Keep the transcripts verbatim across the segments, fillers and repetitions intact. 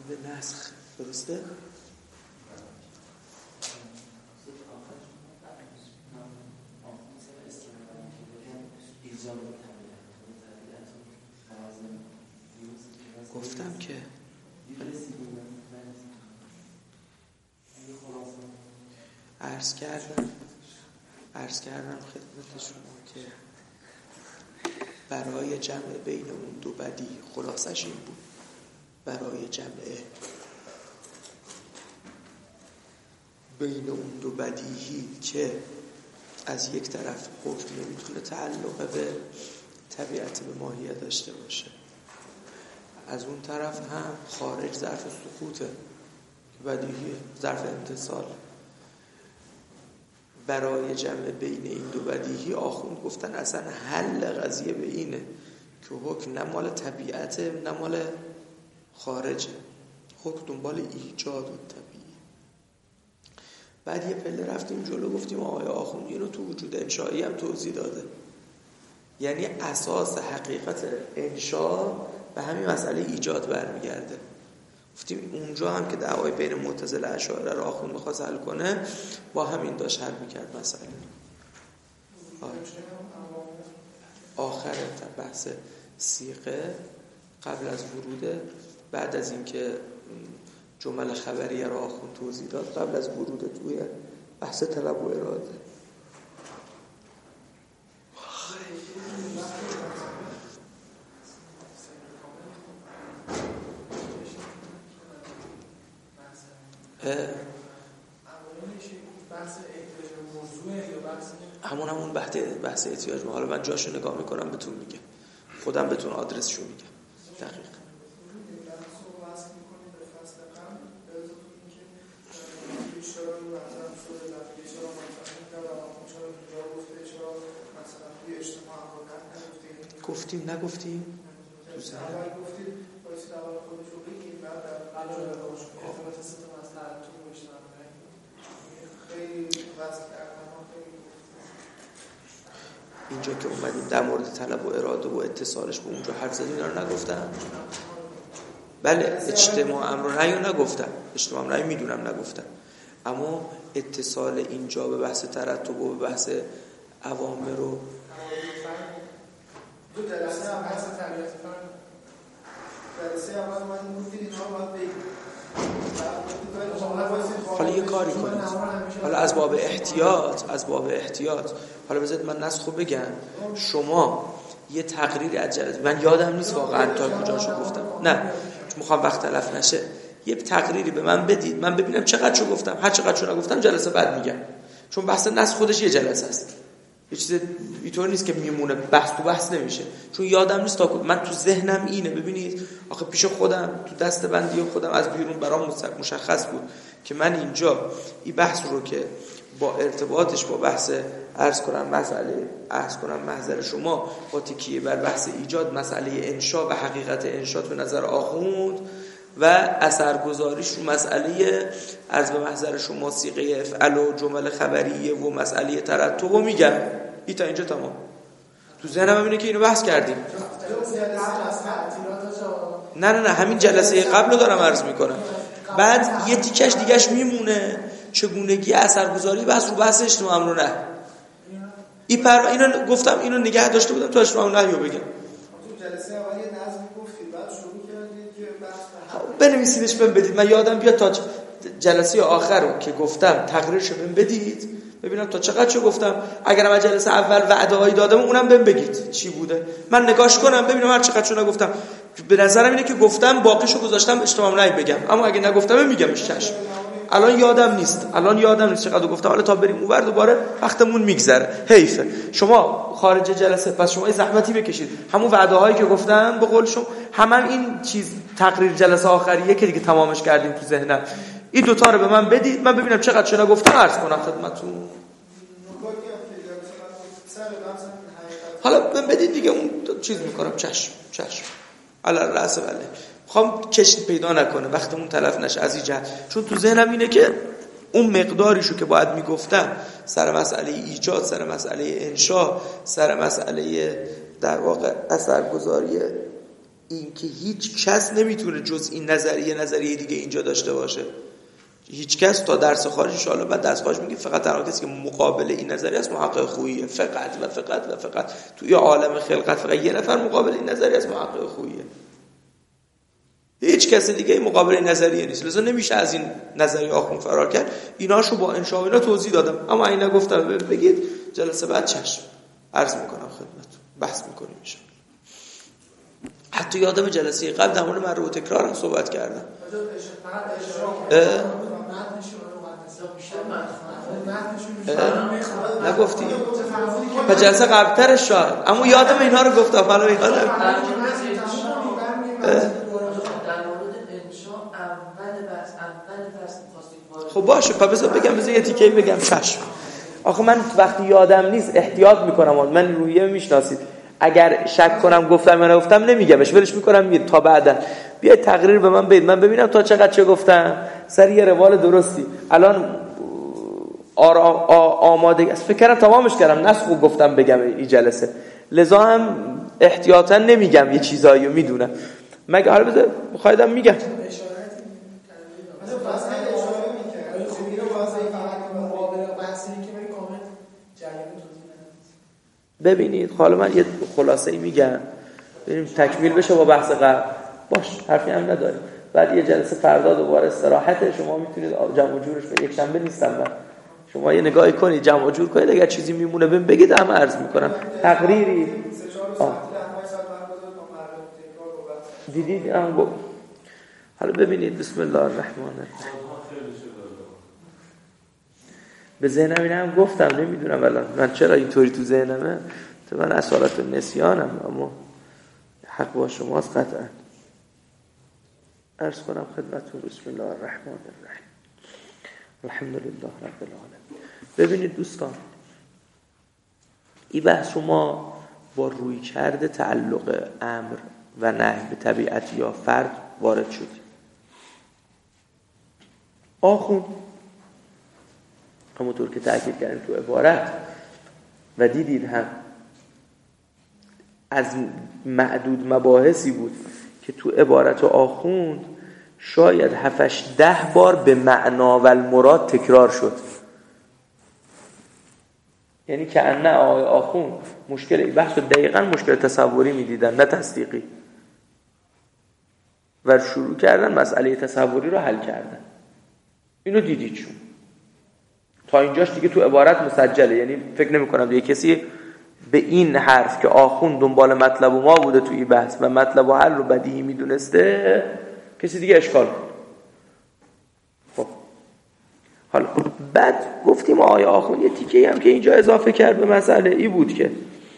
به نسخ. درسته؟ گفتم که عرض کردم عرض کردم خدمت شما که برای جمع بین اون دو بدی خلاصش این بود، برای جمع بین اون دو بدیهی که از یک طرف حکم نمیتونه تعلق به طبیعت به ماهیت داشته باشه، از اون طرف هم خارج ظرف سقوطه که بدیهی ظرف امتصال. برای جمع بین این دو بدیهی آخوند گفتن اصلا حل قضیه به اینه که حکم نه مال طبیعته نه مال خارجه، حکم دنبال ایجاد و طبیعی. بعد یه پله رفتیم جلو، گفتیم آقای آخوند اینو تو وجود انشایی هم توضیح داده، یعنی اساس حقیقت انشا به همین مسئله ایجاد برمیگرده. گفتیم اونجا هم که دعوای بین معتزله اشاعره رو آخوند می‌خواست حل کنه، با همین داشت حل می‌کرد مسئله. آخر بحث صیغه قبل از ورود، بعد از اینکه جمل خبریه رو آخوند توضیح داد، قبل از ورود توی بحث طلب و اراده. همون همون بحث بحث احتیاج. حالا من جاشو نگاه میکنم بهتون میگم، خودم بهتون آدرسشو میگم دقیق. گفتیم نگفتیم تو سر گفتیم باید اول خودشو بگیم بعد در قلب باش ارتباط ستم از تعلق بشنم خیلی واسه اینجا که اومدیم در مورد طلب و اراده و اتصالش به اونجا حرف زدیم، اینا رو نگفتم. بله اجتماع امر و نهی رو نگفتم، اجتماع امر و نهی میدونم نگفتم، اما اتصال اینجا به بحث ترتب و به بحث اوامر رو دو جلسه هم بحث طبیعت فرد جلسه اول اومدیم گفتید اینها باید بگید. حالا یه کاری کنید، حالا از باب احتیاط از باب احتیاط حالا بذارید من نسخو بگم. شما یه تقریری از جلسه، من یادم نیست واقعا تا کجاشو گفتم، نه چون میخوام وقت تلف نشه، یه تقریری به من بدید من ببینم چقدر شو گفتم، هر چقدر شو نگفتم جلسه بعد میگم، چون بحث نسخ خودش یه جلسه است، یه چیز اینطور نیست که میمونه بحث تو بحث نمیشه، چون یادم نیست تا من تو ذهنم اینه. ببینید آخه پیش خودم تو دست بندی خودم از بیرون برام مشخص بود که من اینجا این بحث رو که با ارتباطش با بحث عرض کنم مسئله عرض کنم محضر شما با تکیه بر بحث ایجاد مسئله انشا و حقیقت انشا به نظر آخوند و اثرگذاریش رو مسئله عرض به محضر شما صیغه افعل و جمل خبریه و مسئله ترتب رو میگم. این تا اینجا تمام. تو ذهنم اینه که اینو بحث کردیم. نه نه نه همین جلسه قبل رو دارم عرض میکنم. بعد یه تیکش دیگهش میمونه چگونگی اثرگذاری بحث رو بحث اجتماع امر و نهی. این پر اینو گفتم اینو نگه داشته بودم تا اجتماع امر و نهی رو بگم. جلسه اول یه نظم گفتید بعد شروع کردید که بحث بنویسیدش بهم بدید، من یادم بیاد تا جلسه آخر رو که گفتم تقریرشو بهم بدید ببینم تا چقدر چه گفتم. اگرم از جلسه اول وعده‌ای دادم اونم بهم بگید چی بوده، من نگاش کنم ببینم هر چقدر چه نگفتم. به نظرم اینه که گفتم باقیشو گذاشتم اجتماع امر و نهی بگم، اما اگه نگفتم میگمش چشم. الان یادم نیست الان یادم نیست چقدر گفتم. حالا تا بریم اونور دوباره وقتمون میگذره، حیفه. شما خارج جلسه پس شما زحمتی بکشید، همون وعده هایی که گفتم به قول شما همون این چیز تقریر جلسه آخریه که دیگه تمامش کردیم تو ذهنم، این دو تا رو به من بدید من ببینم چقدر چه نگفتم عرض کنم خدمتتون. حالا من بدید دیگه اون چیز میکنم. چشم چشم علی الرأس بله. میخوام کشت پیدا نکنه وقتمون تلف نشه از این جهت، چون تو ذهنم اینه که اون مقداریشو که باید میگفتم سر مسئله ایجاد، سر مسئله انشا، سر مسئله در واقع اثرگذاری این که هیچ کس نمیتونه جز این نظریه نظریه دیگه اینجا داشته باشه. هیچ کس تا درس خارج ان شاء الله بعد درس خارج میگه فقط تنها کسی که مقابل این نظریه است محقق خوییه، فقط و فقط و فقط توی عالم خلقت فقط یه نفر مقابل این نظریه است محقق خوییه. هیچ کس دیگه مقابل این نظریه نیست. لذا نمیشه از این نظریه آخوند فرار کرد. ایناشو با انشاء الله توضیح دادم، اما این نگفتم بگید جلسه بعد چشم عرض میکنم خدمتتون، بحث میکنیم میشه. حتی یادم جلسه قبل در مورد مرو و تکرار هم صحبت کردم. نگفتی؟ و جلسه قبلترش شاید، اما یادم اینها رو گفتم. حالا این حالا خب باشه، پس بذار بگم، بذار یه تیکه‌ای بگم. چشم. آخه من وقتی یادم نیست احتیاط میکنم. من رویه میشناسید، اگر شک کنم گفتم یا نگفتم نمیگمش، ولش میکنم میره تا بعدا. بیاید تقریر به من بدید، من ببینم تا چقدر چه گفتم، سر یه روال درستی. الان آرام آماده است، فکر کردم تمامش کردم، نسخ گفتم بگم این جلسه، لذا هم احتیاطا نمیگم یه چیزایی رو میدونم. مگه حالا بذار میخوایدم میگم ببینید. حالا من یه خلاصه‌ای میگم بریم تکمیل بشه با بحث قبل. باش، حرفی هم نداریم. بعد یه جلسه فردا دوباره استراحته، شما میتونید جمع و جورش به یک شنبه نیستم من، شما یه نگاهی کنید جمع و جور کنید، اگر چیزی میمونه بهم بگید، هم عرض میکنم تقریری دیدید هم گفت. حالا ببینید بسم الله الرحمن الرحیم. به ذهنم این هم گفتم، نمیدونم الان من چرا اینطوری تو ذهنمه، تو من اصالت نسیانم، اما حق با شماست قطعا. عرض کنم خدمتتون بسم الله الرحمن الرحیم. الحمدلله رب العالمین. ببینید دوستان، این بحث ما با روی کرده تعلق امر و نهی به طبیعت یا فرد وارد شد. آخوند همونطور که تأکید کردیم تو عبارت و دیدید هم از معدود مباحثی بود که تو عبارت آخوند شاید هفتش ده بار به معنا و المراد تکرار شد. یعنی که انه آقای آخوند مشکل این بحث دقیقا مشکل تصوری میدیدن نه تصدیقی، و شروع کردن مسئله تصوری رو حل کردن. اینو دیدید چون تا اینجاش دیگه تو عبارت مسجله. یعنی فکر نمی کنم دیگه کسی به این حرف که آخوند دنبال مطلب و ما بوده تو این بحث و مطلب و حل رو بدیهی میدونسته کسی دیگه اشکال کنه. خب حالا بعد گفتیم آقای آخوند یه تیکه هم که اینجا اضافه کرد به مسئله ای بود که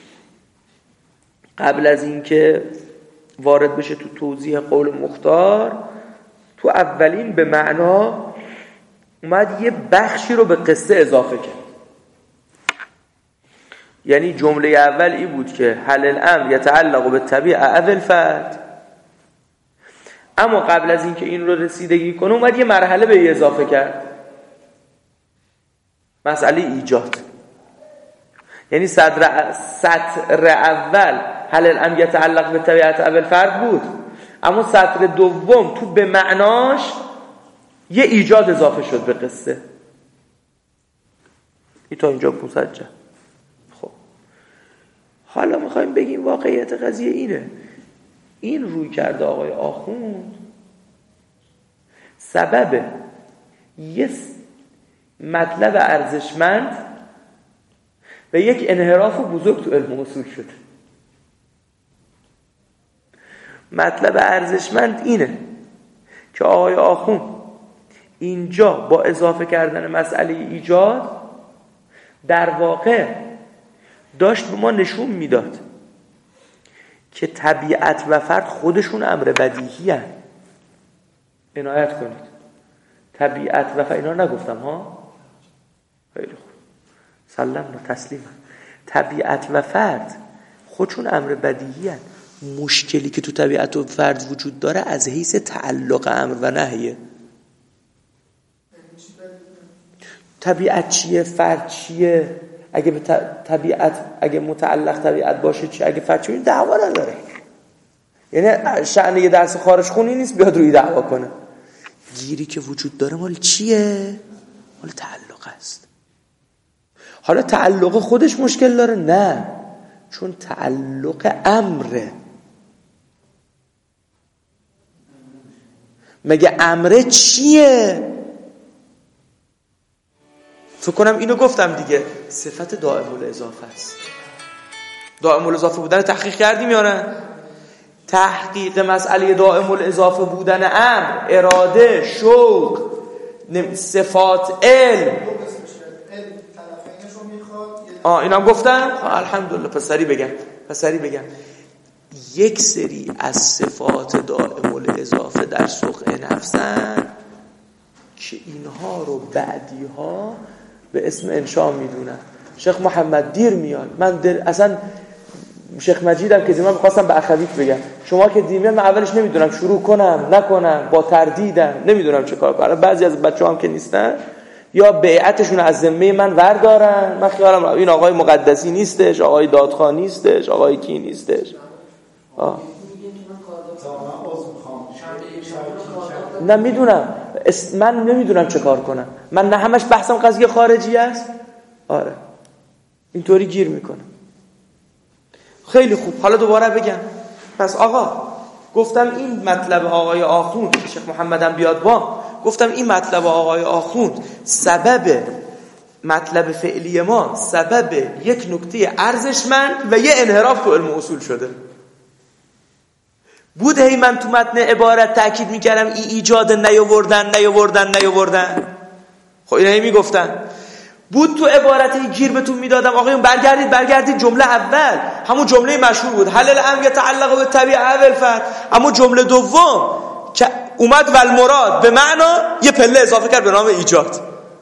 قبل از این که وارد بشه تو توضیح قول مختار، تو اولین به معنا اومد یه بخشی رو به قصه اضافه کرد. یعنی جمله اول ای بود که حل الامر یتعلق به طبیعه اول فرد، اما قبل از این که این رو رسیدگی کنه اومد یه مرحله به اضافه کرد، مسئله ایجاد. یعنی سطر سطر اول حل الامر یتعلق به طبیعت اول فرد بود، اما سطر دوم تو به معناش یه ایجاد اضافه شد به قصه. این تا اینجا مسجل. خب حالا میخوایم بگیم واقعیت قضیه اینه، این روی کرده آقای آخوند سبب یه مطلب ارزشمند و یک انحراف بزرگ تو علم اصول شد. مطلب ارزشمند اینه که آقای آخوند اینجا با اضافه کردن مسئله ایجاد در واقع داشت به ما نشون میداد که طبیعت و فرد خودشون امر بدیهی هست. عنایت کنید، طبیعت و فرد، اینا نگفتم ها، خیلی خوب، سلام و تسلیم. طبیعت و فرد خودشون امر بدیهی هست. مشکلی که تو طبیعت و فرد وجود داره از حیث تعلق امر و نهیه. طبیعت چیه، فرد چیه، اگه به طبیعت اگه متعلق طبیعت باشه چیه، اگه فرد چیه، دعوا نداره. یعنی شأن یه درس خارج خونی نیست بیاد روی دعوا کنه. گیری که وجود داره مال چیه؟ مال تعلق است. حالا تعلق خودش مشکل داره؟ نه، چون تعلق امره. مگه امره چیه؟ فکر کنم اینو گفتم دیگه، صفت دائم الاضافه است. دائم الاضافه بودن تحقیق کردیم یا نه؟ تحقیق مسئله دائم الاضافه بودن امر، اراده، شوق، صفات، علم. آه اینم گفتم؟ الحمدلله. پس سری بگم پس سری بگم یک سری از صفات دائم الاضافه در سقع نفسن که اینها رو بعدی ها به اسم انشاء میدونن. شیخ محمد دیر میاد. من در... اصلا شیخ مجیدم که دیمه میخواستم به اخویت بگم، شما که دیمه من اولش نمیدونم شروع کنم نکنم، با تردیدم، نمیدونم چه کار کنم. بعضی از بچه هم که نیستن یا بیعتشون از ذمه من وردارن، من خیالم این آقای مقدسی نیستش، آقای دادخواه نیستش، آقای کی نیستش. آه. نه میدونم، من نمیدونم چه کار کنم. من نه همش بحثم قضیه خارجی است. آره اینطوری گیر میکنم. خیلی خوب، حالا دوباره بگم. پس آقا گفتم این مطلب آقای آخوند، شیخ محمدم بیاد با، گفتم این مطلب آقای آخوند سبب مطلب فعلی ما سبب یک نکته ارزشمند و یه انحراف تو علم اصول شده بود. هی من تو متن عبارت تأکید میکردم ای ایجاد نیاوردن نیاوردن نیاوردن. خب اینا هی میگفتن بود تو عبارتی گیر بهتون میدادم آقایون برگردید برگردید جمله اول همون جمله مشهور بود، حل الامر یتعلق بالطبیعه والفرد. اما جمله دوم که اومد والمراد به معنا یه پله اضافه کرد به نام ایجاد،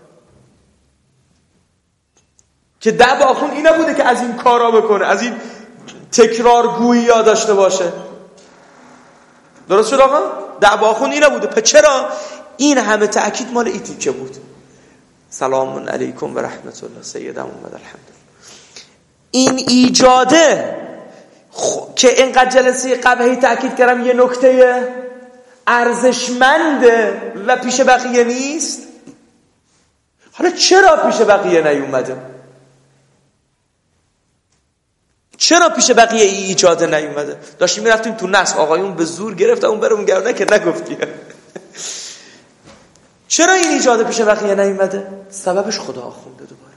که دعوا آخون این نبوده که از این کارا بکنه، از این تکرارگویی ها داشته باشه. درست شد آقا؟ دعوا آخون این نبوده. پس چرا این همه تأکید مال این تیکه بود؟ سلام علیکم و رحمت الله سیدم اومد الحمدلله. این ایجاده خ... که اینقدر جلسه قبلی تأکید کردم یه نکته ارزشمنده و پیش بقیه نیست. حالا چرا پیش بقیه نیومده؟ چرا پیش بقیه ای ایجاده نیومده؟ داشتیم میرفتیم تو نصب، آقایون به زور گرفت اون برمون گرونه که نگفتی. چرا این ایجاده پیش بقیه نیومده؟ سببش خدا آخونده. دوباره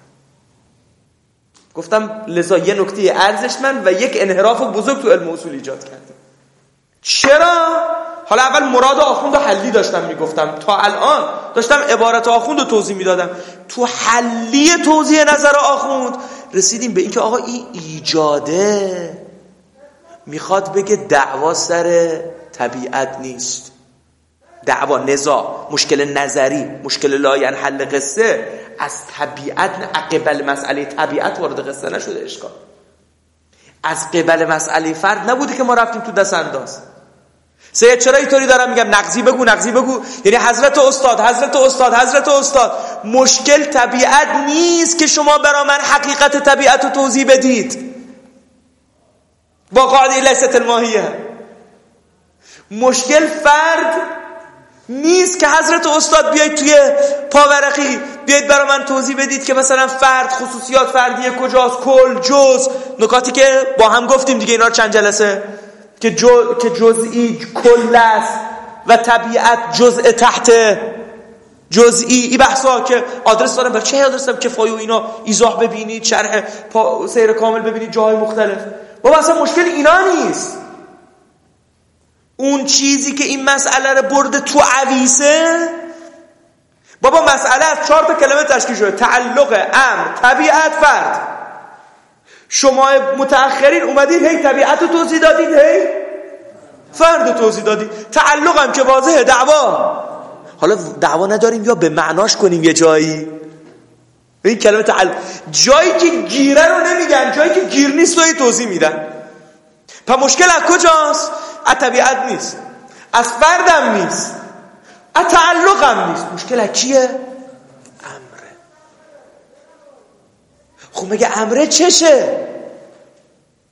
گفتم لذا یه نکته ارزشمند و یک انحراف بزرگ تو علم اصول ایجاد کرده. چرا؟ حالا اول مراد آخوند و حلی داشتم میگفتم، تا الان داشتم عبارت آخوند رو توضیح میدادم. تو حلی توضیح نظر آخوند رسیدیم به این که آقا این ایجاده میخواد بگه دعوا سر طبیعت نیست، دعوا، نزاع، مشکل نظری، مشکل لاینحل قصه از طبیعت، قبل مسئله طبیعت وارد قصه نشده اشکال، از قبل مسئله فرد نبوده که ما رفتیم تو دست انداز. سید چرا اینطوری دارم میگم نقضی بگو نقضی بگو؟ یعنی حضرت استاد حضرت استاد حضرت استاد مشکل طبیعت نیست که شما برا من حقیقت طبیعت رو توضیح بدید با قاعده لیست الماهیه. مشکل فرد نیست که حضرت استاد بیاید توی پاورقی بیاید برا من توضیح بدید که مثلا فرد، خصوصیات فردی کجاست، کل، جز، نکاتی که با هم گفتیم دیگه، اینا رو چند جلسه که جو... که جزئی کل است و طبیعت جزء تحت جزئی. این بحثا که آدرس دارم، بر چه آدرس دارم؟ کفایه و اینا ایضاح ببینید، شرح پا... سیر کامل ببینید جاهای مختلف. بابا اصلا مشکل اینا نیست. اون چیزی که این مسئله رو برده تو عویسه، بابا مسئله از چهار تا کلمه تشکیل شده: تعلق، امر، طبیعت، فرد. شما متأخرین اومدید هی طبیعت رو توضیح دادید، هی فرد رو توضیح دادید. تعلق هم که واضحه، دعوا. حالا دعوا نداریم یا به معناش کنیم یه جایی. این کلمه تعلق، جایی که گیره رو نمیگن، جایی که گیر نیست رو توضیح میدن. پس مشکل از کجاست؟ از طبیعت نیست، از فردم نیست، از تعلقم نیست. مشکل از کیه؟ امره. خب مگه امره چشه؟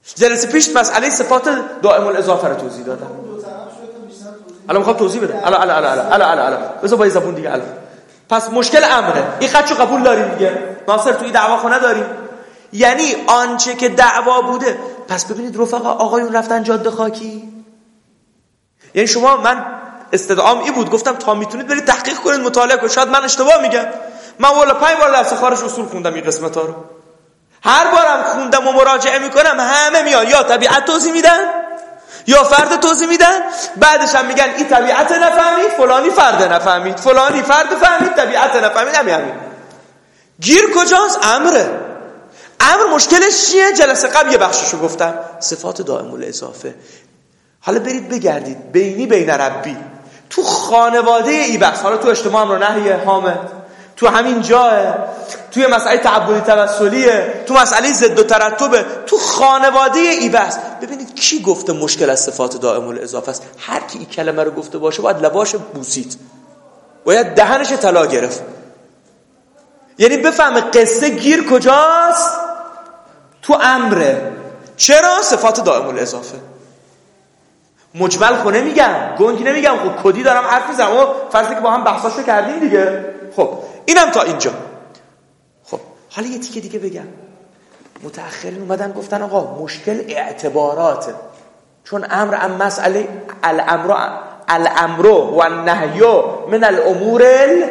جلسه پیش مسئله صفات دائم الاضافه رو توضیح دادم. الان میخوام توضیح بدم. الان الان الان الان الان الان بذار با یه زبون دیگه. الان پس مشکل امره. این خدشو قبول داریم دیگه. ناصر توی دعوا خونه داریم. یعنی آنچه که دعوا بوده. پس ببینید رفقا آقایون رفتن جاده خاکی. یعنی شما من استدعام این بود گفتم تا میتونید برید تحقیق کنید مطالعه کنید. شاید من اشتباه میگم. من والا پنج بار درس خارج اصول خوندم این قسمتا رو. هر بارم خوندم و مراجعه میکنم همه میان یا طبیعت توضیح میدن یا فرد توضیح میدن، بعدش هم میگن این طبیعت نفهمید، فلانی فرد نفهمید، فلانی فرد فهمید، طبیعت نفهمید. همین همین گیر کجاست؟ امره. امر مشکلش چیه؟ جلسه قبل یه بخششو گفتم، صفات دائم الاضافه. حالا برید بگردید بینی بین ربی تو خانواده ای بحث، حالا تو اجتماع امر و نهی حامد، تو همین جاه، توی مسئله تعبدی توسلیه، تو مسئله ضد و ترتبه، تو خانواده ای بحث. ببینید کی گفته مشکل از صفات دائم الاضافه است؟ هر کی این کلمه رو گفته باشه باید لباش بوسید، باید دهنش طلا گرفت. یعنی بفهمه قصه گیر کجاست؟ تو امره. چرا؟ صفات دائم الاضافه. مجمل خو نمیگم، گنگ نمیگم، خب کدی دارم حرف میزنم. اما فرضی که با هم بحثاشو کردیم دیگه. خب اینم تا اینجا. خب حالا یه تیکه دیگه بگم. متأخرین اومدن گفتن آقا مشکل اعتباراته، چون امر ام مسئله الامر الامر و النهی من الامور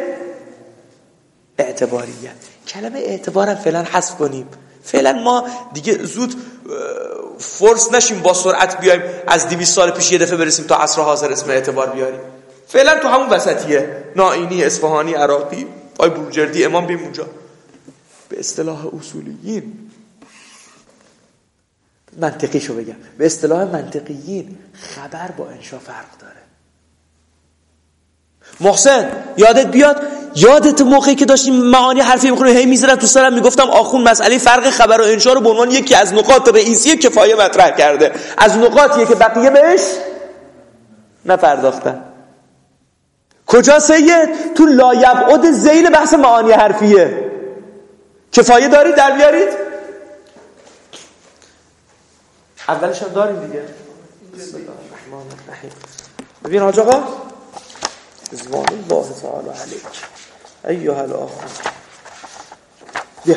الاعتباریه. کلمه اعتبارم فعلا حذف کنیم. فعلا ما دیگه زود فرس نشیم با سرعت بیایم از دویست سال پیش یه دفعه برسیم تا عصر حاضر اسم اعتبار بیاریم. فعلا تو همون وسطیه، نائینی، اصفهانی، عراقی، آی بروجردی، امام بیم اونجا. به اصطلاح اصولیین، منطقیشو بگم، به اصطلاح منطقیین خبر با انشا فرق داره. محسن یادت بیاد، یادت موقعی که داشتیم معانی حرفی میخونیم هی میذارم تو سرم میگفتم آخون مسئله فرق خبر و انشا رو به عنوان یکی از نقاط رئیسی کفایه مطرح کرده، از نقاطیه که بقیه بهش نپرداختن. کجا سید؟ تو لایبعد ذیل بحث معانی حرفیه. کفایه دارید در بیارید؟ اولش هم داریم دیگه. بسم الله الرحمن الرحیم. ببین حاج آقا، رضوان الله تعالی علیک ایها الاخ. بیا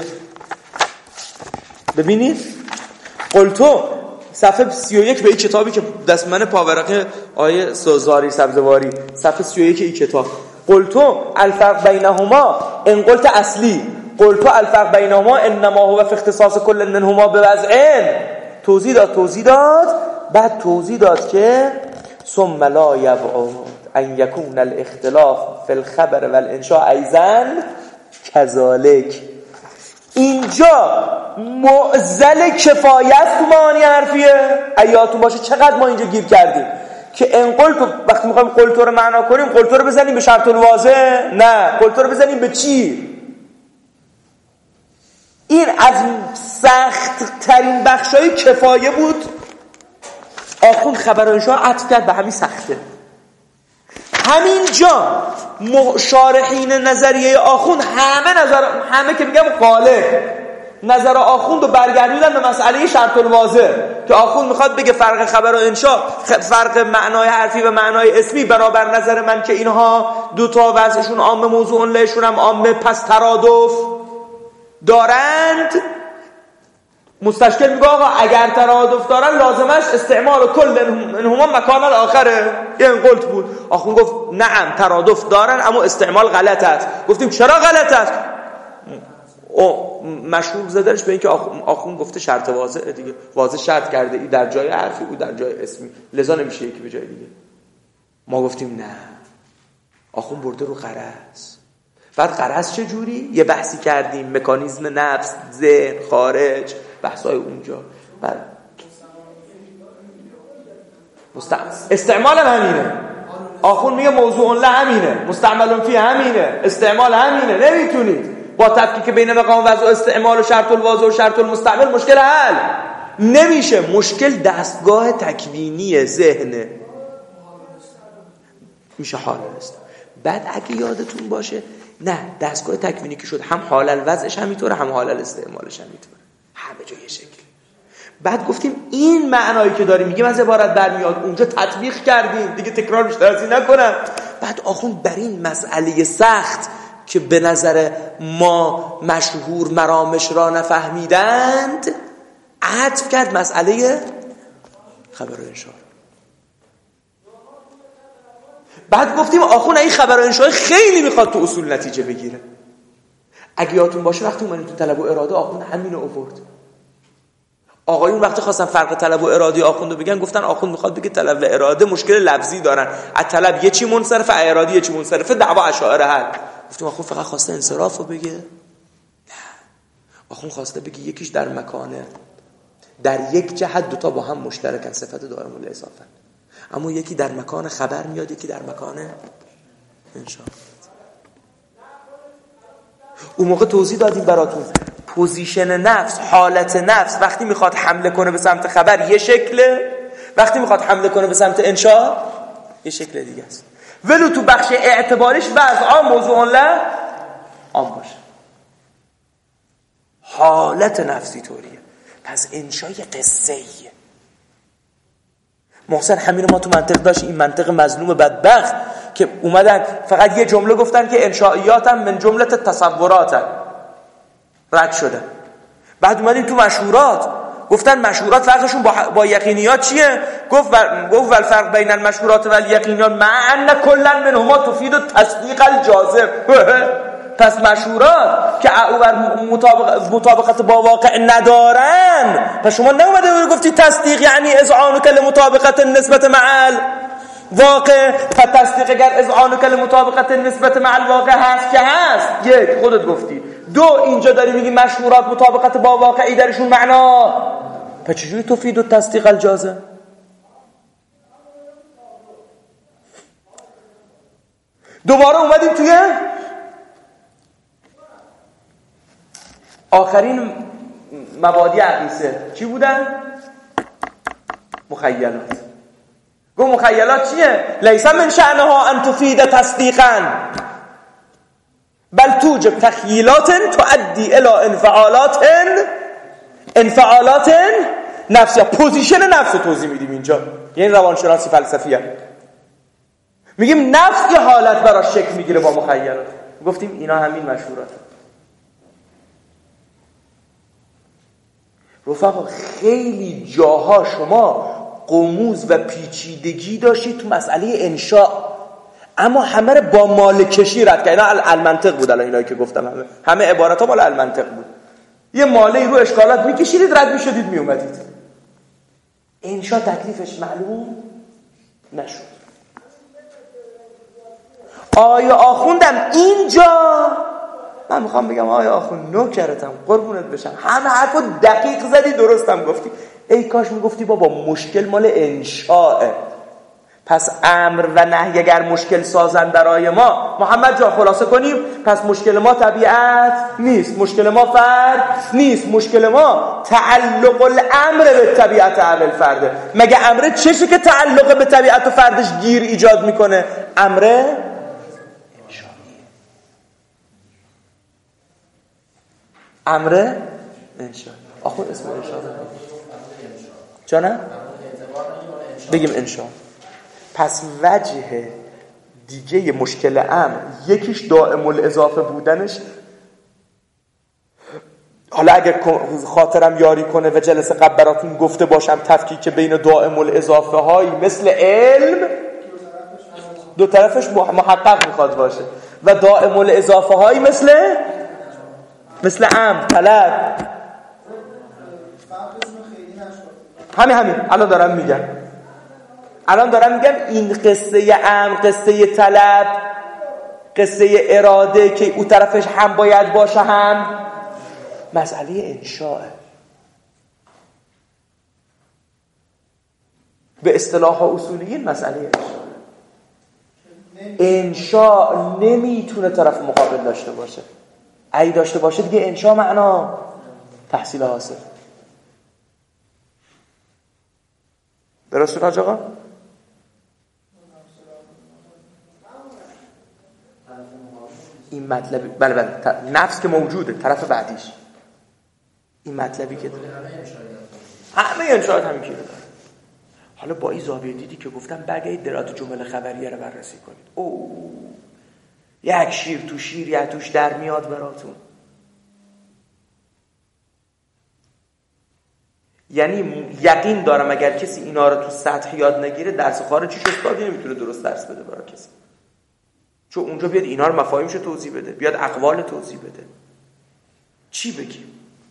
ببینید قلتو صفحه سی و یک به این کتابی که دست من پاورقه آیه سوزاری سبزواری، صفحه سی و یک این کتاب. قلتو الفرق بینهما ان قلت اصلی، قلتو الفرق بینهما انما هو فی اختصاص کل منهما بوضعین. توضیح داد توضیح داد بعد توضیح داد که ثم لا یبعد ان یکون الاختلاف فی الخبر والانشاء ایضا کذالک. اینجا معضل کفایت تو معانی حرفیه. ایاتون باشه چقدر ما اینجا گیر کردیم که ان قلتو، وقتی میخوایم قلتو رو معنا کنیم قلتو رو بزنیم به شرط الواضح؟ نه، قلتو رو بزنیم به چی؟ این از سخت ترین بخشای کفایه بود. آخون خبر و انشاء عطف کرد به همین سخته. همینجا شارحین نظریه آخوند همه نظر همه که میگم قالب نظر آخوند رو برگردوندن به مسئله شرط الواضح که آخوند میخواد بگه فرق خبر و انشاء، فرق معنای حرفی و معنای اسمی، برابر نظر من که اینها دوتا وضعشون عامه موضوع لهشون هم عامه، پس ترادف دارند. مستشکل میگه آقا اگر ترادف دارن لازمش استعمال کل منهما مکان الاخره. این قلت بود. آخون گفت نعم ترادف دارن اما استعمال غلط است. گفتیم چرا غلط است؟ او مشهور زدنش به این که آخون, آخون گفته شرط واضحه دیگه، واضح شرط کرده ای در جای حرفی او در جای اسمی، لذا نمیشه یکی به جای دیگه. ما گفتیم نه، آخون برده رو غرض. بعد غرض چه جوری؟ یه بحثی کردیم مکانیزم نفس، ذهن، خارج، بحثای اونجا. بعد مستعمل استعمال هم همینه. آخون میگه موضوع له همینه، مستعمل فی همینه، استعمال همینه. نمیتونید با تفکیک بین مقام وضع و استعمال و شرط الواضع و شرط المستعمل مشکل حل نمیشه. مشکل دستگاه تکوینی ذهنه، میشه حال است. بعد اگه یادتون باشه نه، دستگاه تکوینی که شد هم حال الوضعش همینطوره هم حال الاستعمالش همینطوره، همه جای شکل. بعد گفتیم این معنایی که داریم میگیم از عبارت برمیاد، اونجا تطبیق کردیم دیگه، تکرار بیشتر از این نکنم. بعد آخوند بر این مسئله سخت که به نظر ما مشهور مرامش را نفهمیدند عطف کرد مسئله خبر و انشاء. بعد گفتیم آخوند این خبر و انشاء خیلی میخواد تو اصول نتیجه بگیره. اگه یادتون باشه وقتی اومدیم تو طلب و اراده آخوند همین رو آورد. آقایون وقتی خواستن فرق طلب و اراده آخوند رو بگن گفتن آخوند میخواد بگه طلب و اراده مشکل لفظی دارن، از طلب یه چی منصرفه، از اراده یه چی منصرفه، دعوا اشاعره حل. گفتیم آخوند فقط خواسته انصراف رو بگه؟ نه، آخوند خواسته بگه یکیش در مکانه، در یک جهت دوتا با هم مشترکن، صفت دائم الاضافه، اما یکی در مکان خبر میاد، یکی در مکان انشاء. اون موقع توضیح دادیم براتون پوزیشن نفس، حالت نفس وقتی میخواد حمله کنه به سمت خبر یه شکله، وقتی میخواد حمله کنه به سمت انشاء یه شکل دیگه است. ولو تو بخش اعتباریش بعض آن موضوع لا آن باشه. حالت نفسی طوریه. پس انشاء یه قصه ایه. محسن همین ما تو منطق داشت، این منطق مظلوم بدبخت که اومدن فقط یه جمله گفتن که انشائیاتم من جمله تصوراتم رد شده. بعد اومدیم تو مشهورات گفتن مشهورات فرقشون با, با یقینیات چیه؟ گفت گفت الفرق بین المشهورات و الیقینیات مع ان کلا منهما تفید التصدیق الجازم. پس مشهورات که او مطابق مطابقت با واقع ندارن، پس شما نومده گفتی تصدیق یعنی اذعان کل مطابقت نسبت مع واقع. فتصدیق اگر اذعان کل مطابقت نسبت مع الواقع هست که هست، یک خودت گفتی. دو اینجا داری میگی مشهورات مطابقت با واقعی درشون معنا، پس چجوری تفید و تصدیق الجازم؟ دوباره اومدیم توی آخرین مبادی عقیسه چی بودن؟ مخیلات. گو مخیلات چیه؟ لیس من شأنها ان تفید تصدیقا بل توجب تخیلات تؤدی الى انفعالات انفعالات نفسیه. پوزیشن نفس رو توضیح میدیم اینجا، یعنی روانشناسی فلسفیه. میگیم نفس یه حالت براش شکل میگیره با مخیلات. گفتیم اینا همین مشهورات. رفقا خیلی جاها شما غموض و پیچیدگی داشتید تو مسئله انشاء، اما همه رو با مالکشی رد کرد. اینا المنطق بود، الان اینایی که گفتم همه همه عبارت ها مال المنطق بود. یه ماله رو اشکالات میکشیدید، رد میشدید، میومدید. انشاء تکلیفش معلوم نشد. آیا آخوندم اینجا من میخوام بگم آیا آخوند نوکرتم قربونت بشم، همه حرفو دقیق زدی، درستم گفتی. ای کاش میگفتی بابا مشکل مال انشاءه، پس امر و نهی اگر مشکل سازن برای ما، محمد جان خلاصه کنیم، پس مشکل ما طبیعت نیست، مشکل ما فرد نیست، مشکل ما تعلق الامر به طبیعت عمل فرده. مگه امره چشه که تعلق به طبیعت و فردش گیر ایجاد میکنه؟ امره امره انشاء. آخو اسم انشاء چه نه؟ بگیم انشاء. پس وجه دیگه مشکل امر یکیش دائم الاضافه بودنش. حالا اگر خاطرم یاری کنه و جلسه قبل براتون گفته باشم تفکیک بین دائم الاضافه هایی مثل علم دو طرفش محقق میخواد باشه و دائم الاضافه هایی مثل مثل امر طلب. همین همین الان دارم میگم الان دارم میگم این قصه امر، قصه طلب، قصه اراده که او طرفش هم باید باشه، هم مسئله انشاء. به اصطلاح اصولیین مسئله انشاء. انشاء نمیتونه طرف مقابل داشته باشه. اگه داشته باشه دیگه انشاء معنا تحصیل حاصل. درست حاج آقا؟ این مطلب بله بله نفس که موجوده، طرف بعدیش این مطلبی که داره همه انشاءات همین گیره داره. حالا با این زاویه دیدی که گفتم برگردید درات جمله خبریه رو بررسی کنید. او یک شیر تو شیر یا توش در میاد براتون. یعنی یقین دارم اگر کسی اینا رو تو سطح یاد نگیره درس خارجیش استادی نمیتونه درست درس بده برای کسی. چون اونجا بیاد اینا رو مفاهیمشو توضیح بده، بیاد اقوال توضیح بده. چی بگیم؟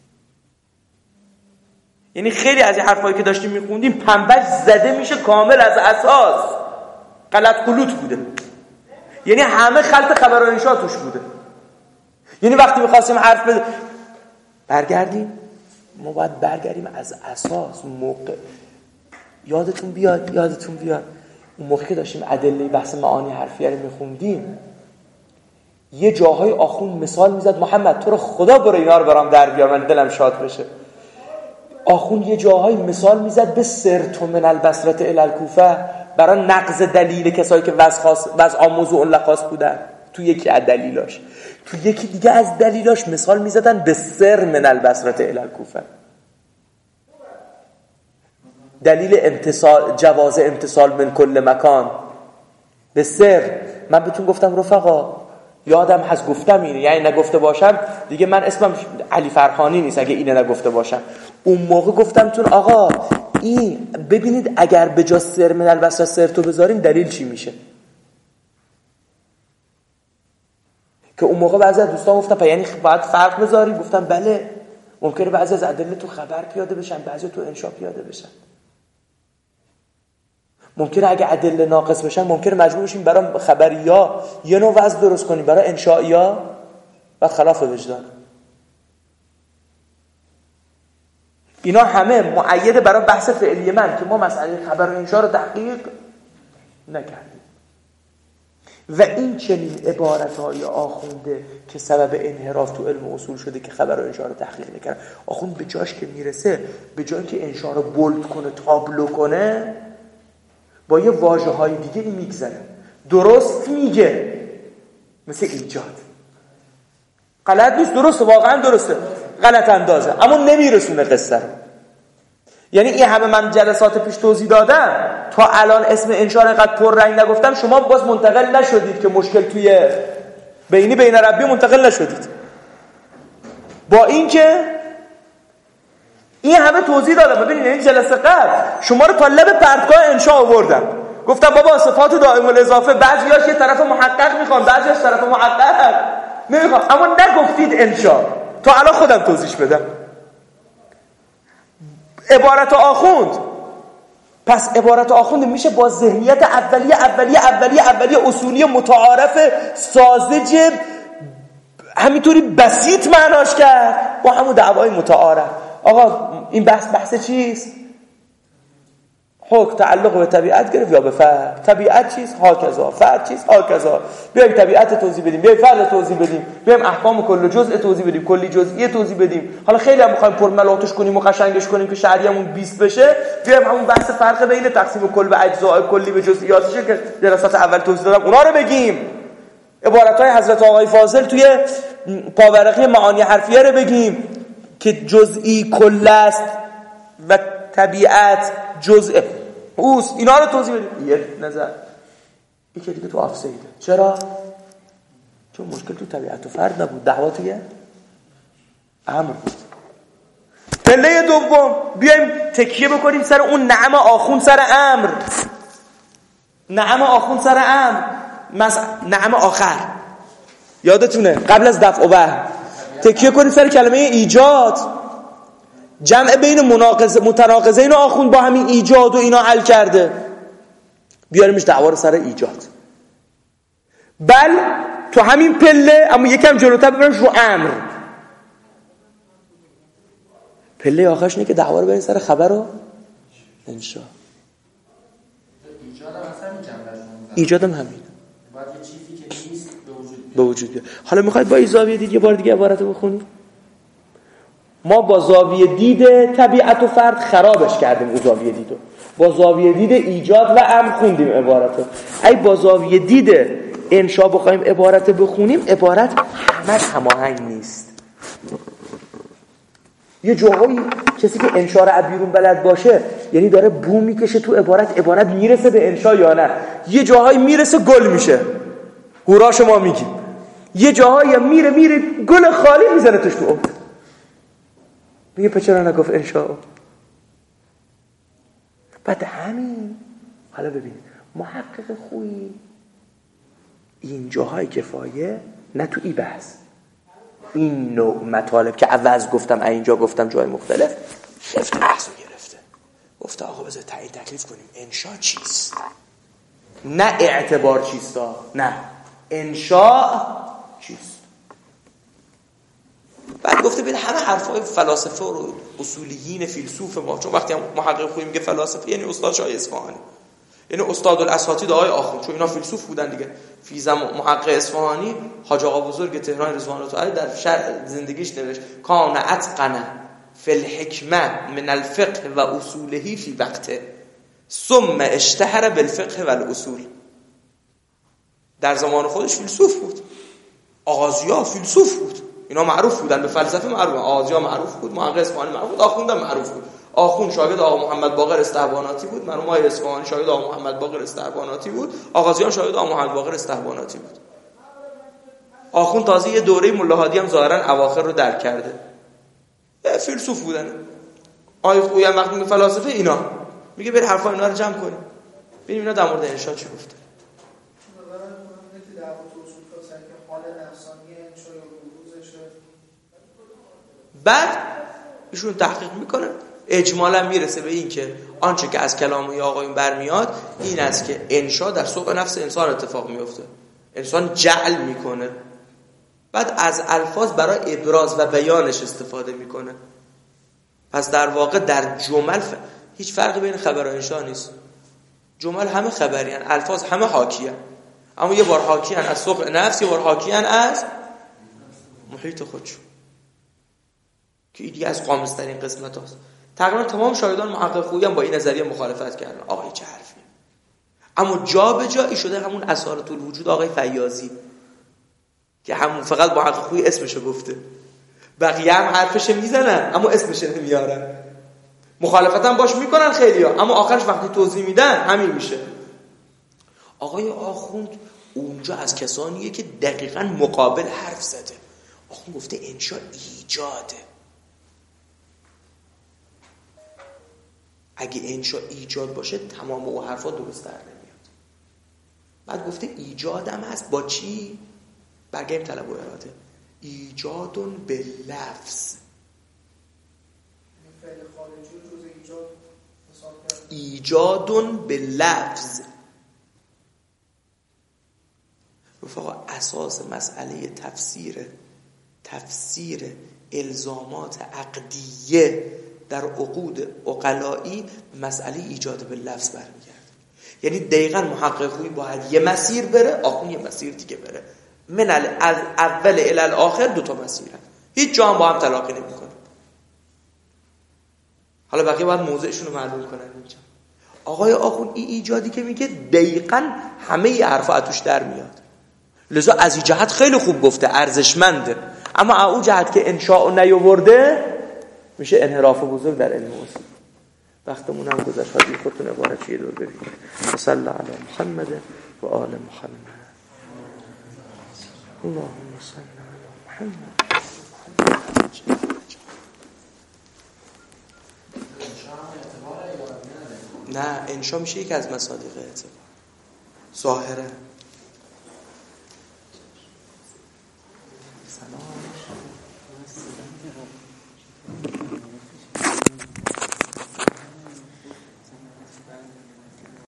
یعنی خیلی از این حرفایی که داشتیم میخوندیم پنبهش زده میشه کامل از اساس. غلط غلوط بوده. یعنی همه خلط خبر و انشا توش بوده. یعنی وقتی میخواستیم حرف بده برگردیم، ما باید برگردیم از اساس. موقع یادتون بیاد یادتون بیاد اون موقع که داشتیم ادله بحث معانی حرفیه رو میخوندیم، یه جاهای آخوند مثال میزد محمد تو رو خدا برو اینا رو برام در بیار من دلم شاد بشه. آخوند یه جاهای مثال میزد به سرت من البصره الی الکوفه برای نقض دلیل کسایی که وضع خاص وضع موضوع لخاص بودن. تو یکی از دلیلاش تو یکی دیگه از دلیلاش مثال میزدن به سر من البصره الی الکوفه. دلیل امتصال جواز امتصال من کل مکان به سر. من بهتون گفتم رفقا یادم هست گفتم اینه، یعنی نگفته باشم دیگه من اسمم علی فرخانی نیست اگه اینه نگفته باشم. اون موقع گفتم تون آقا این ببینید اگر به جا سر من البصره سر تو بذاریم دلیل چی میشه. که اون موقع بعضی از دوستان گفتن یعنی باید فرق بذاری. گفتم بله ممکنه بعضی از ادله تو خبر پیاده بشن، بعضی تو انشا پیاده بشن. ممکنه اگه ادله ناقص بشن ممکنه مجبور بشیم برای خبریا یه نوع وضع درست کنیم، برای انشائیا بعد خلاف وجدان. اینا همه مؤید برای بحث فعلی من که ما مسئله خبر و انشا رو تحقیق نکردیم. و این چنین عبارت‌های آخونده که سبب انحراف تو علم اصول شده که خبر و انشا رو تحقیق نکرد. آخوند به جاش که میرسه به جای که انشا رو بولد کنه تابلو کنه با یه واژه های دیگه ای میگذره. درست میگه مثل ایجاد. غلط نیست، درسته، واقعا درسته، غلط اندازه، اما نمیرسونه قصه رو. یعنی این همه من جلسات پیش توضیح دادم تا الان اسم انشا رو اینقدر پر رنگ نگفتم شما باز منتقل نشدید که مشکل توی بینی بین ربی منتقل نشدید. با اینکه این همه توضیح دادم. ببینید این جلسه قبل شما رو تا لب پرتگاه انشا آوردم، گفتم بابا صفات دائم الاضافه بعضیاش یه طرف محقق میخوان بعضیاش طرف محقق نمیخوان، اما نگفتید انشا. تا الان خودم توضیح بدم عبارت آخوند. پس عبارت آخوند میشه با ذهنیت اولیه اولیه اولیه اولیه اصولی متعارف ساذج همینطوری بسیط معناش کرد با همون دعوای متعارف. آقا این بحث بحث چیست؟ حکم تعلق به طبیعت گرفت یا به فرد؟ طبیعت چیست؟ هاکذا. فرد چیست؟ هاکذا. بیایم طبیعت توضیح بدیم، بیایم فرد توضیح بدیم، بیایم احکام کل جزء توضیح بدیم، کلی جزئیه توضیح بدیم. حالا خیلی هم می‌خوایم پرملاتش کنیم و قشنگش کنیم که شهریمون بیست بشه، بیایم همون بحث فرق بین تقسیم کل به اجزاء کلی به جزئیاتش که جلسات اول توضیح دادم اونا رو بگیم. عبارت‌های حضرت آقای فاضل توی پاورقی معانی حرفیه رو بگیم که جزئی کل است و طبیعت جزء اوست. اینا رو توضیح بدیم. یک نظر این که دیگه تو آفسیده. چرا؟ چون مشکل تو طبیعت و فرد نبود، دعوا توی امر بود. پله دوم بیایم تکیه بکنیم سر اون نعم آخون سر امر. نعم آخون سر امر مس... نعم آخر یادتونه قبل از دفع و بحر تکیه کنیم سر کلمه ایجاد، جمع بین مناقضه متناقضین و آخوند با همین ایجاد و اینا حل کرده، بیاریمش دعوا رو سر ایجاد. بل تو همین پله اما یکم جلوتر ببرمش رو امر. پله آخرش اینه که دعوا رو بریم سر خبر و انشا. ایجاد هم همین باید یه چیزی که نیست به وجود بیاد. حالا میخواید با این زاویه دید یه بار دیگه عبارت رو بخونیم. ما با زاویه دید طبیعت و فرد خرابش کردیم. اون زاویه دیدو با زاویه دید ایجاد و امر خوندیم عبارتو. ای با زاویه دید انشا بخوایم عبارت بخونیم، عبارت همش هماهنگ نیست. یه جاهایی کسی که انشا رو از بیرون بلد باشه یعنی داره بو میکشه تو عبارت، عبارت میرسه به انشا یا نه. یه جاهایی میرسه گل میشه، هوراش ما میگیم. یه جاهایی میره میره گل خالی میزنه توش تو عمق. میگه پس چرا نگفت انشا؟ بعد همین حالا ببینید محقق خویی این جاهای کفایه، نه تو ای بحث این نوع مطالب که عوض گفتم اینجا گفتم جای مختلف شفت بحثو گرفته، گفته آقا بذار تعیین تکلیف کنیم انشا چیست، نه اعتبار چیستا، نه انشا چیست. بعد گفته ببین همه حرفای فلاسفه و اصولیین فیلسوف ما، چون وقتی هم محقق خویی میگه فلاسفه یعنی استاد شاه اصفهانی، یعنی استاد الاساتید آقای آخوند، چون اینا فیلسوف بودن دیگه. فی زمان محقق اصفهانی حاج آقا بزرگ تهران رضوان الله تعالی در شرح زندگیش نوشت کان اتقن فی الحکمه من الفقه و اصوله فی وقته ثم اشتهر بالفقه و الاصول. در زمان خودش فیلسوف بود، آغازیا فیلسوف بود، اینا معروف بودن به فلسفه، معروف آغازیا معروف بود، محقق اصفهانی معروف بود، آخوند معروف بود. آخوند شاگرد آقا محمد باقر استحباناتی بود، مرحوم آقای اصفهانی شاگرد آقا محمد باقر استحباناتی بود، آغازیان شاگرد آقا محمد باقر استحباناتی بود. آخوند تازه یه دوره ملا هادی هم ظاهرا اواخر رو درک کرده. فیلسوف بودن. آقای خویی هم وقتی میگه فلاسفه اینا میگه برید حرفا اینا رو جمع کنیم ببینیم اینا در مورد انشا چی گفته. بعد ایشون تحقیق میکنه اجمالا میرسه به این که آنچه که از کلام آقایون برمیاد این است که انشا در سوق نفس انسان اتفاق میفته، انسان جعل میکنه، بعد از الفاظ برای ابراز و بیانش استفاده میکنه. پس در واقع در جمل ف... هیچ فرقی بین خبر و انشا نیست. جمل همه خبری هن، الفاظ همه حاکی هن. اما یه بار حاکی هن از سوق نفس، یه بار حاکی هن از محیط خودشون که این دیگه از قامزترین قسمت هست. تقریبا تمام شاگردان محقق خویی هم با این نظریه مخالفت کردن. آقای چه حرفیه. اما جا به جایی شده همون اسارة الوجود آقای فیاضی که همون فقط محقق خویی اسمشو گفته، بقیه هم حرفش میزنن اما اسمش نمیارن، مخالفت هم باش میکنن خیلیا، اما آخرش وقتی توضیح میدن همین میشه. آقای آخوند اونجا از کسانیه که دقیقاً مقابل حرف زده. آخوند گفته انشا ایجاده. اگه انشا ایجاد باشه تمام او حرفا درست در نمیاد. بعد گفته ایجادم هست با چی؟ برگردیم طلب و اراده. ایجادون به لفظ، ایجادون به لفظ. رفقا اساس مسئله تفسیر تفسیر الزامات عقدیه در عقود عقلایی مسئله ایجاد به لفظ برمیگرده. یعنی دقیقاً محقق خویی باید یه مسیر بره، آخون یه مسیر دیگه بره. من از اول الی الاخر دو تا مسیرن، هیچ جا هم با هم تلاقی نمی‌کنه. حالا بقیه باید موضعشون رو معلوم کنن اینجا. آقای آخون این ایجادی که میگه دقیقاً همه ی حرفا اتوش در میاد. لذا از این جهت خیلی خوب گفته، ارزشمنده. اما اون جهت که انشاء نیاورده میشه انحراف بزرگ در علم اصول. وقتمون هم گذشت، حاجی خودتون عبارت چیه دور ببینید. صلی الله علی محمد و آل محمد. اللهم صل علی محمد. نه انشا میشه یک از مصادیق اعتبار ظاهره.